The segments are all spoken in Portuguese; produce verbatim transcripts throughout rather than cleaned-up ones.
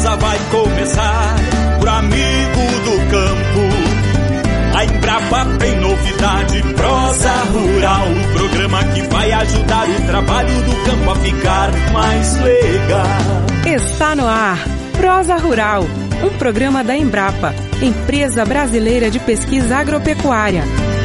prosa vai começar pro amigo do campo. A Embrapa tem novidade, Prosa Rural, o programa que vai ajudar o trabalho do campo a ficar mais legal. Está no ar, Prosa Rural, um programa da Embrapa, Empresa Brasileira de Pesquisa Agropecuária.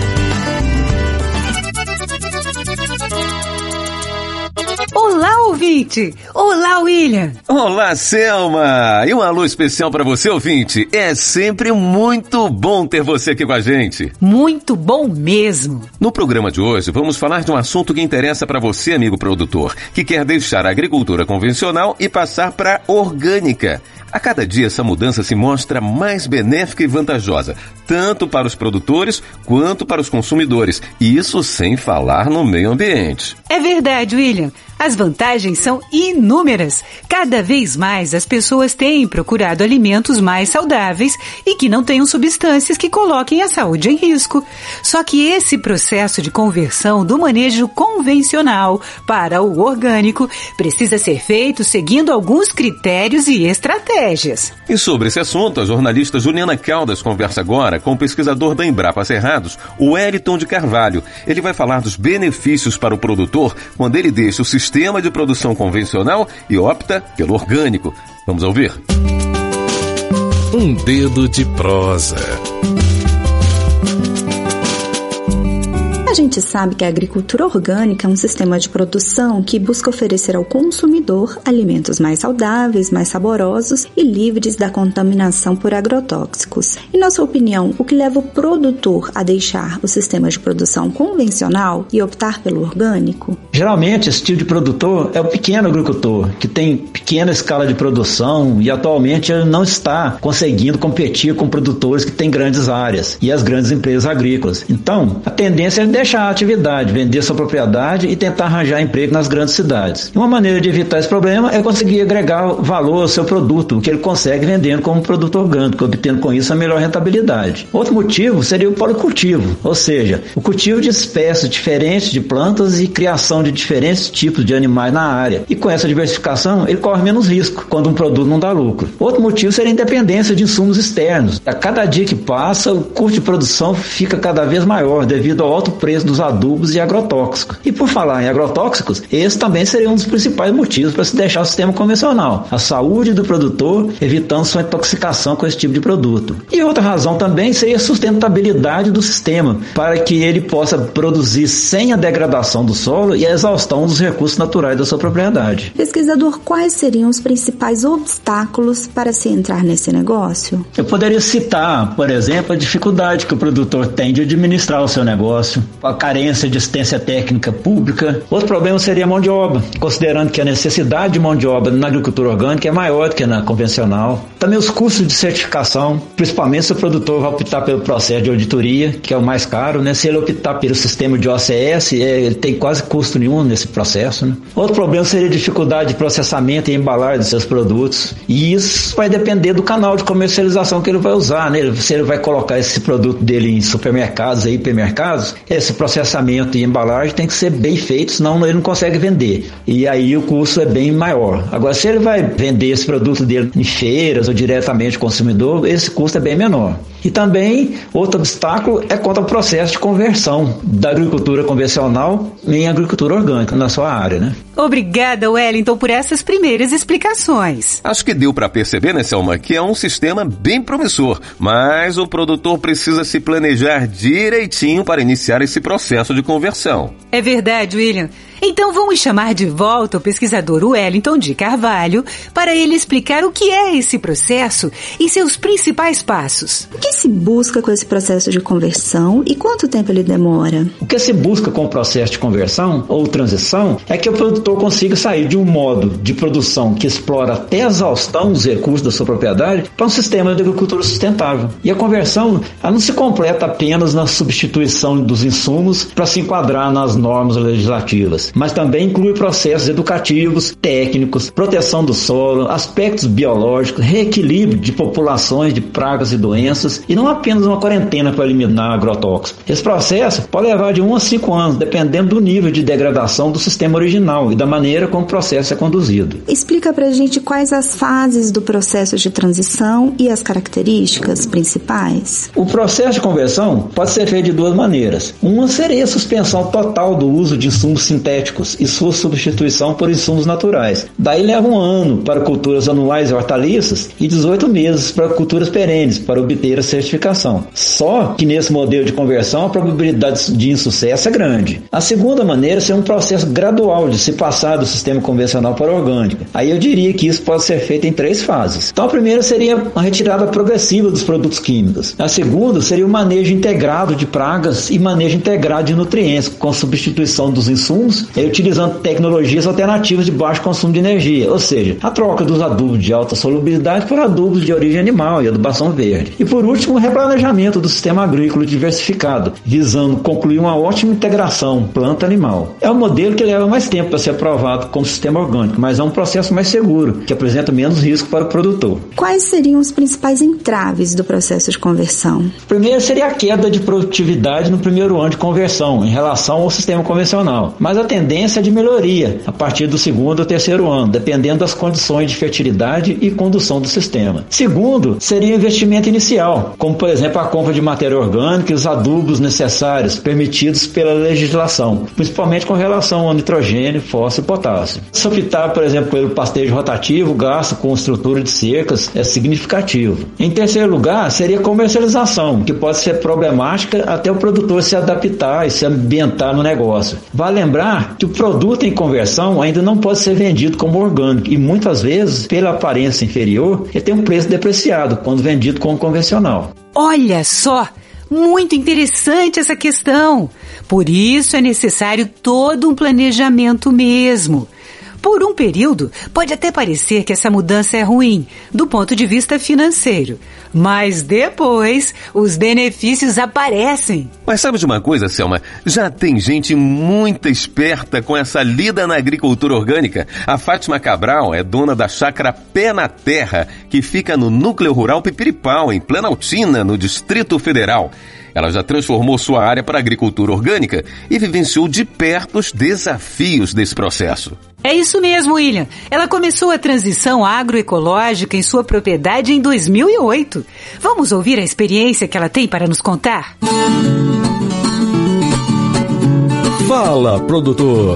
Olá, ouvinte! Olá, William! Olá, Selma! E um alô especial para você, ouvinte. É sempre muito bom ter você aqui com a gente. Muito bom mesmo! No programa de hoje, vamos falar de um assunto que interessa para você, amigo produtor, que quer deixar a agricultura convencional e passar para a orgânica. A cada dia essa mudança se mostra mais benéfica e vantajosa, tanto para os produtores quanto para os consumidores. E isso sem falar no meio ambiente. É verdade, William. As vantagens são inúmeras. Cada vez mais as pessoas têm procurado alimentos mais saudáveis e que não tenham substâncias que coloquem a saúde em risco. Só que esse processo de conversão do manejo convencional para o orgânico precisa ser feito seguindo alguns critérios e estratégias. E sobre esse assunto, a jornalista Juliana Caldas conversa agora com o pesquisador da Embrapa Cerrados, o Wellington de Carvalho. Ele vai falar dos benefícios para o produtor quando ele deixa o sistema sistema de produção convencional e opta pelo orgânico. Vamos ouvir? Um dedo de prosa. A gente sabe que a agricultura orgânica é um sistema de produção que busca oferecer ao consumidor alimentos mais saudáveis, mais saborosos e livres da contaminação por agrotóxicos. Em nossa opinião, o que leva o produtor a deixar o sistema de produção convencional e optar pelo orgânico? Geralmente, esse tipo de produtor é o pequeno agricultor, que tem pequena escala de produção e atualmente ele não está conseguindo competir com produtores que têm grandes áreas e as grandes empresas agrícolas. Então, a tendência é deixar a atividade, vender sua propriedade e tentar arranjar emprego nas grandes cidades. Uma maneira de evitar esse problema é conseguir agregar valor ao seu produto, o que ele consegue vendendo como produto orgânico, obtendo com isso a melhor rentabilidade. Outro motivo seria o policultivo, ou seja, o cultivo de espécies diferentes de plantas e criação de diferentes tipos de animais na área. E com essa diversificação, ele corre menos risco quando um produto não dá lucro. Outro motivo seria a independência de insumos externos. A cada dia que passa, o custo de produção fica cada vez maior devido ao alto preço dos adubos e agrotóxicos. E por falar em agrotóxicos, esse também seria um dos principais motivos para se deixar o sistema convencional. A saúde do produtor, evitando sua intoxicação com esse tipo de produto. E outra razão também seria a sustentabilidade do sistema, para que ele possa produzir sem a degradação do solo e a exaustão dos recursos naturais da sua propriedade. Pesquisador, quais seriam os principais obstáculos para se entrar nesse negócio? Eu poderia citar, por exemplo, a dificuldade que o produtor tem de administrar o seu negócio, a carência de assistência técnica pública. Outro problema seria a mão de obra, considerando que a necessidade de mão de obra na agricultura orgânica é maior do que na convencional. Também os custos de certificação, principalmente se o produtor vai optar pelo processo de auditoria, que é o mais caro, né? Se ele optar pelo sistema de O C S, é, ele tem quase custo nenhum nesse processo, né? Outro problema seria a dificuldade de processamento e embalagem dos seus produtos. E isso vai depender do canal de comercialização que ele vai usar, né? Se ele vai colocar esse produto dele em supermercados e hipermercados, esse processamento e embalagem tem que ser bem feito, senão ele não consegue vender. E aí o custo é bem maior. Agora, se ele vai vender esse produto dele em feiras ou diretamente ao consumidor, esse custo é bem menor. E também, outro obstáculo é quanto ao processo de conversão da agricultura convencional em agricultura orgânica na sua área, né? Obrigada, Wellington, por essas primeiras explicações. Acho que deu para perceber, né, Selma, que é um sistema bem promissor, mas o produtor precisa se planejar direitinho para iniciar esse processo de conversão. É verdade, William. Então vamos chamar de volta o pesquisador Wellington de Carvalho para ele explicar o que é esse processo e seus principais passos. O que se busca com esse processo de conversão e quanto tempo ele demora? O que se busca com o processo de conversão ou transição é que o produtor consiga sair de um modo de produção que explora até a exaustão dos recursos da sua propriedade para um sistema de agricultura sustentável. E a conversão ela não se completa apenas na substituição dos insumos para se enquadrar nas normas legislativas, mas também inclui processos educativos, técnicos, proteção do solo, aspectos biológicos, reequilíbrio de populações de pragas e doenças e não apenas uma quarentena para eliminar agrotóxico. Esse processo pode levar de um a cinco anos, dependendo do nível de degradação do sistema original e da maneira como o processo é conduzido. Explica pra gente quais as fases do processo de transição e as características principais. O processo de conversão pode ser feito de duas maneiras. Uma seria a suspensão total do uso de insumos sintéticos e sua substituição por insumos naturais. Daí leva um ano para culturas anuais e hortaliças e dezoito meses para culturas perenes para obter a certificação. Só que nesse modelo de conversão a probabilidade de insucesso é grande. A segunda maneira seria um processo gradual de se passar do sistema convencional para o orgânico. Aí eu diria que isso pode ser feito em três fases. Então a primeira seria a retirada progressiva dos produtos químicos. A segunda seria o manejo integrado de pragas e manejo integrado de nutrientes, com substituição dos insumos e utilizando tecnologias alternativas de baixo consumo de energia, ou seja, a troca dos adubos de alta solubilidade por adubos de origem animal e adubação verde. E por último, o replanejamento do sistema agrícola diversificado, visando concluir uma ótima integração planta-animal. É um modelo que leva mais tempo para ser aprovado como sistema orgânico, mas é um processo mais seguro, que apresenta menos risco para o produtor. Quais seriam os principais entraves do processo de conversão? Primeiro seria a queda de produtividade no primeiro ano de conversão, em relação ao sistema convencional, mas a tendência é de melhoria a partir do segundo ou terceiro ano, dependendo das condições de fertilidade e condução do sistema. Segundo, seria o investimento inicial, como por exemplo a compra de matéria orgânica e os adubos necessários permitidos pela legislação, principalmente com relação ao nitrogênio, fósforo e potássio. Se optar, por exemplo, pelo pastejo rotativo, o gasto com estrutura de cercas é significativo. Em terceiro lugar, seria a comercialização, que pode ser problemática até o produtor se adaptar e se ambientar no negócio. Vale lembrar que o produto em conversão ainda não pode ser vendido como orgânico e muitas vezes, pela aparência inferior, ele tem um preço depreciado quando vendido como convencional. Olha só! Muito interessante essa questão. Por isso é necessário todo um planejamento mesmo. Por um período, pode até parecer que essa mudança é ruim, do ponto de vista financeiro. Mas depois, os benefícios aparecem. Mas sabe de uma coisa, Selma? Já tem gente muito esperta com essa lida na agricultura orgânica. A Fátima Cabral é dona da chácara Pé na Terra, que fica no núcleo rural Pipiripau, em Planaltina, no Distrito Federal. Ela já transformou sua área para a agricultura orgânica e vivenciou de perto os desafios desse processo. É isso mesmo, William. Ela começou a transição agroecológica em sua propriedade em dois mil e oito. Vamos ouvir a experiência que ela tem para nos contar? Fala, produtor!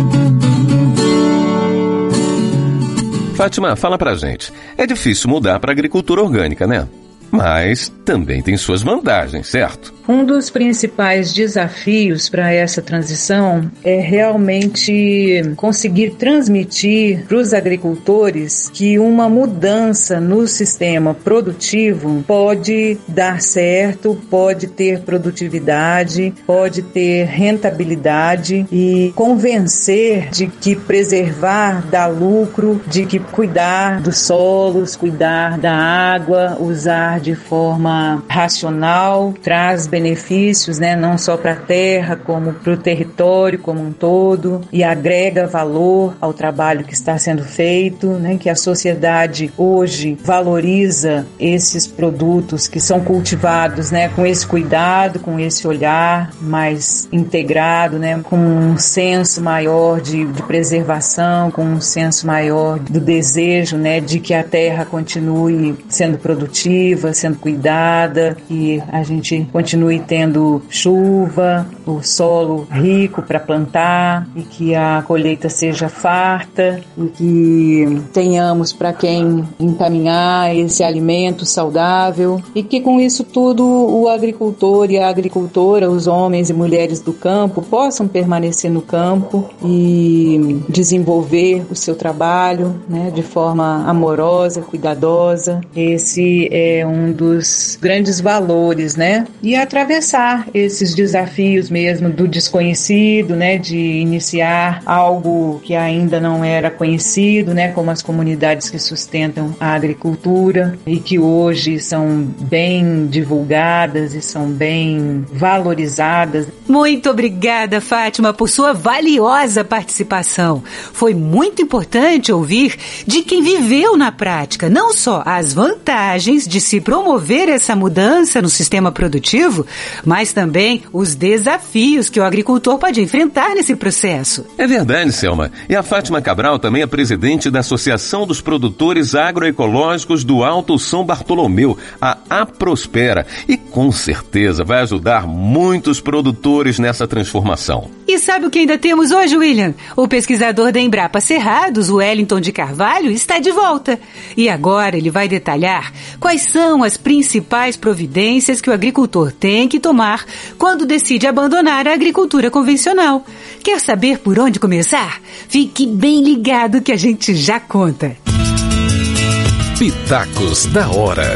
Fátima, fala pra gente. É difícil mudar para a agricultura orgânica, né? Mas também tem suas vantagens, certo? Um dos principais desafios para essa transição é realmente conseguir transmitir para os agricultores que uma mudança no sistema produtivo pode dar certo, pode ter produtividade, pode ter rentabilidade e convencer de que preservar dá lucro, de que cuidar dos solos, cuidar da água, usar de forma racional, traz benefícios, né, não só para a terra, como para o território como um todo, e agrega valor ao trabalho que está sendo feito, né, que a sociedade hoje valoriza esses produtos que são cultivados, né, com esse cuidado, com esse olhar mais integrado, né, com um senso maior de, de preservação, com um senso maior do desejo, né, de que a terra continue sendo produtiva, sendo cuidada, que a gente continue tendo chuva, o solo rico para plantar e que a colheita seja farta e que tenhamos para quem encaminhar esse alimento saudável e que com isso tudo o agricultor e a agricultora, os homens e mulheres do campo possam permanecer no campo e desenvolver o seu trabalho, né, de forma amorosa, cuidadosa. Esse é um dos grandes valores, né? E a atravessar esses desafios mesmo do desconhecido, né, de iniciar algo que ainda não era conhecido, né, como as comunidades que sustentam a agricultura e que hoje são bem divulgadas e são bem valorizadas. Muito obrigada, Fátima, por sua valiosa participação. Foi muito importante ouvir de quem viveu na prática, não só as vantagens de se promover essa mudança no sistema produtivo, mas também os desafios que o agricultor pode enfrentar nesse processo. É verdade, Selma. E a Fátima Cabral também é presidente da Associação dos Produtores Agroecológicos do Alto São Bartolomeu, a AProspera, e com certeza vai ajudar muitos produtores nessa transformação. E sabe o que ainda temos hoje, William? O pesquisador da Embrapa Cerrados, o Wellington de Carvalho, está de volta. E agora ele vai detalhar quais são as principais providências que o agricultor tem que tomar quando decide abandonar a agricultura convencional. Quer saber por onde começar? Fique bem ligado que a gente já conta. Pitacos da Hora.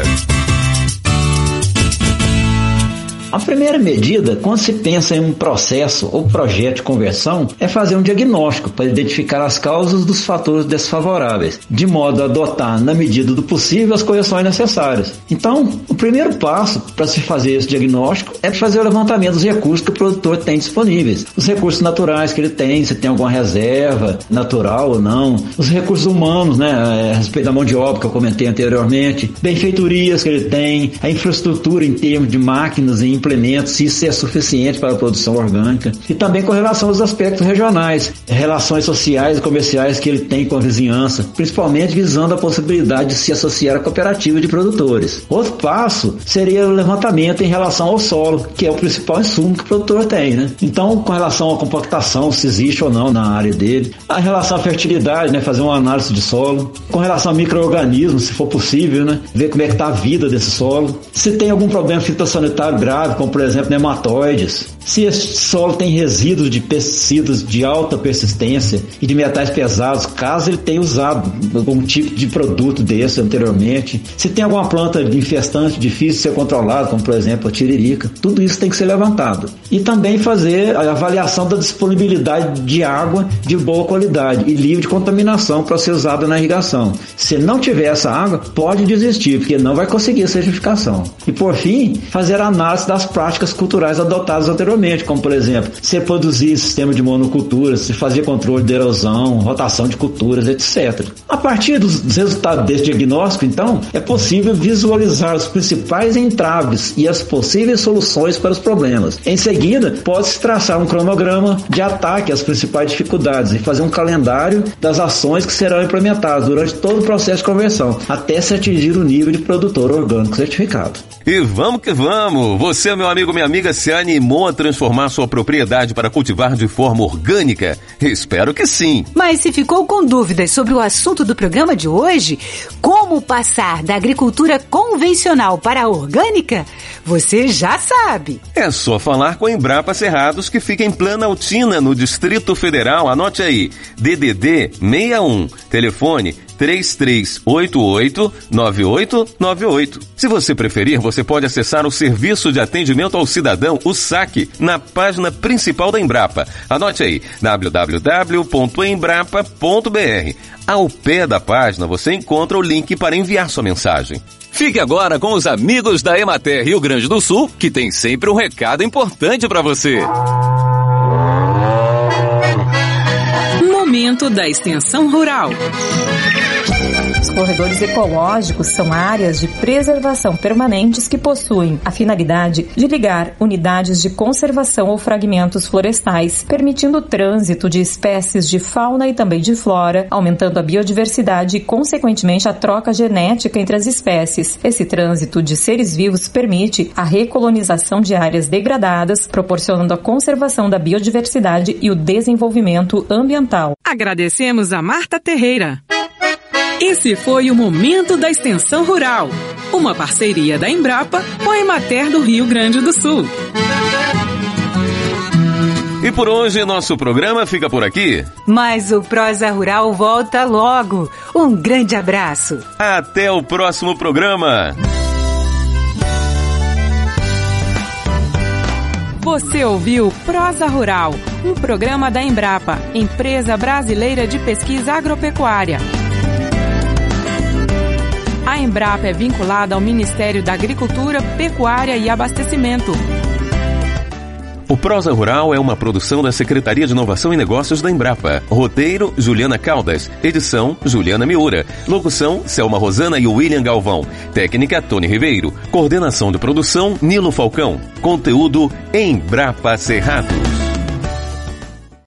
A primeira medida, quando se pensa em um processo ou projeto de conversão, é fazer um diagnóstico para identificar as causas dos fatores desfavoráveis, de modo a adotar, na medida do possível, as correções necessárias. Então, o primeiro passo para se fazer esse diagnóstico é fazer o levantamento dos recursos que o produtor tem disponíveis. Os recursos naturais que ele tem, se tem alguma reserva natural ou não. Os recursos humanos, né, a respeito da mão de obra que eu comentei anteriormente. Benfeitorias que ele tem, a infraestrutura em termos de máquinas e implementos, se isso é suficiente para a produção orgânica, e também com relação aos aspectos regionais, relações sociais e comerciais que ele tem com a vizinhança, principalmente visando a possibilidade de se associar à cooperativa de produtores. Outro passo seria o levantamento em relação ao solo, que é o principal insumo que o produtor tem, né? Então, com relação à compactação, se existe ou não na área dele, a relação à fertilidade, né? Fazer uma análise de solo, com relação a micro-organismos, se for possível, né? Ver como é que está a vida desse solo, se tem algum problema fitossanitário grave, como por exemplo nematóides, se esse solo tem resíduos de pesticidas de alta persistência e de metais pesados, caso ele tenha usado algum tipo de produto desse anteriormente, se tem alguma planta infestante difícil de ser controlada, como por exemplo a tiririca, tudo isso tem que ser levantado. E também fazer a avaliação da disponibilidade de água de boa qualidade e livre de contaminação para ser usada na irrigação. Se não tiver essa água, pode desistir, porque não vai conseguir a certificação. E por fim, fazer a análise das práticas culturais adotadas anteriormente, como por exemplo, se produzir sistema de monoculturas, se fazer controle de erosão, rotação de culturas, etcétera. A partir dos resultados desse diagnóstico, então, é possível visualizar os principais entraves e as possíveis soluções para os problemas. Em seguida, pode-se traçar um cronograma de ataque às principais dificuldades e fazer um calendário das ações que serão implementadas durante todo o processo de conversão, até se atingir o nível de produtor orgânico certificado. E vamos que vamos! Você, meu amigo, minha amiga, se animou a transformar sua propriedade para cultivar de forma orgânica? Espero que sim! Mas se ficou com dúvidas sobre o assunto do programa de hoje, como passar da agricultura convencional para a orgânica, você já sabe! É só falar com a Embrapa Cerrados, que fica em Planaltina, no Distrito Federal. Anote aí, D D D seis um, telefone três três oito oito, nove oito nove oito. Se você preferir, você pode acessar o Serviço de Atendimento ao Cidadão, o SAC, na página principal da Embrapa. Anote aí, w w w ponto embrapa ponto b r. Ao pé da página você encontra o link para enviar sua mensagem. Fique agora com os amigos da Emater Rio Grande do Sul, que tem sempre um recado importante para você. Momento da Extensão Rural. Os corredores ecológicos são áreas de preservação permanentes que possuem a finalidade de ligar unidades de conservação ou fragmentos florestais, permitindo o trânsito de espécies de fauna e também de flora, aumentando a biodiversidade e, consequentemente, a troca genética entre as espécies. Esse trânsito de seres vivos permite a recolonização de áreas degradadas, proporcionando a conservação da biodiversidade e o desenvolvimento ambiental. Agradecemos a Marta Terreira. Esse foi o Momento da Extensão Rural, uma parceria da Embrapa com a Emater do Rio Grande do Sul. E por hoje nosso programa fica por aqui. Mas o Prosa Rural volta logo. Um grande abraço. Até o próximo programa. Você ouviu Prosa Rural, um programa da Embrapa, Empresa Brasileira de Pesquisa Agropecuária. A Embrapa é vinculada ao Ministério da Agricultura, Pecuária e Abastecimento. O Prosa Rural é uma produção da Secretaria de Inovação e Negócios da Embrapa. Roteiro, Juliana Caldas. Edição, Juliana Miura. Locução, Selma Rosana e William Galvão. Técnica, Tony Ribeiro. Coordenação de produção, Nilo Falcão. Conteúdo, Embrapa Cerrado.